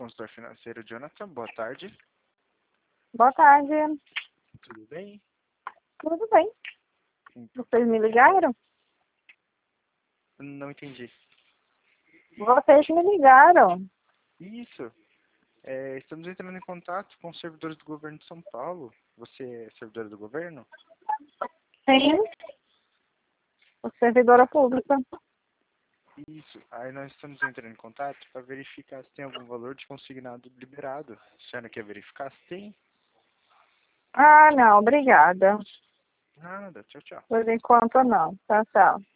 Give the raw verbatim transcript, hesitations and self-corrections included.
consultor financeiro, Jonathan. Boa tarde. Boa tarde. Tudo bem? Tudo bem. Então, Vocês me ligaram? não entendi. Vocês me ligaram. Isso. É, estamos entrando em contato com os servidores do governo de São Paulo. Você é servidora do governo? Sim. O servidora pública. Isso. Aí nós estamos entrando em contato para verificar se tem algum valor de consignado liberado. A senhora quer verificar se tem? Ah, não. Obrigada. Nada. Tchau, tchau. Por enquanto, não. Tchau, tchau.